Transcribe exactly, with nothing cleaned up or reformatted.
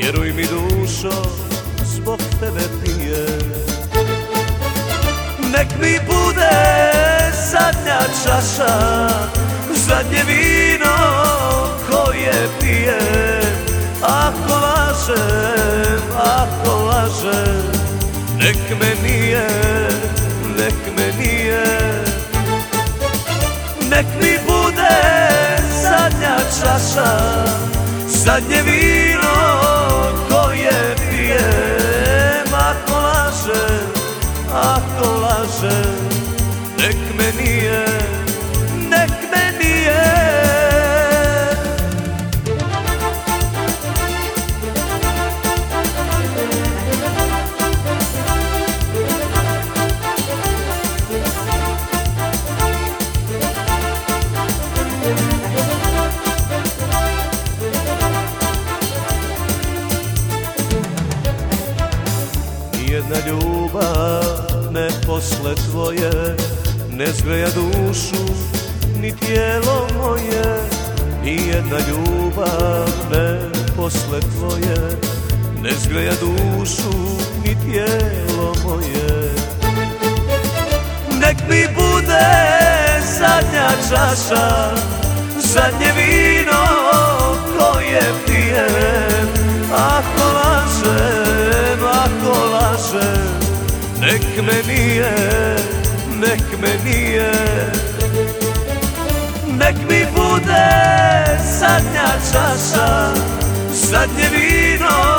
vjeruj mi dušo, zbog tebe pijem. Nek mi bude zadnja čaša, zadnje vino koje pijem. Ako lažem, ako lažem, nek me nije, nek me nije. Nek mi bude zadnja čaša, zadnje vino koje pijem. Ako lažem, ako lažem, nek me nije, nek me nije. Jedna ljubav ne posle tvoje ne zgreja dušu ni tijelo moje. Nijedna ljubav ne posle tvoje ne zgreja dušu ni tijelo moje. Nek mi bude zadnja čaša, zadnje vino koje pijem. Ako lažem, ako lažem, nek me nije, nek me nije. Nek mi bude zadnja čaša, zadnje vino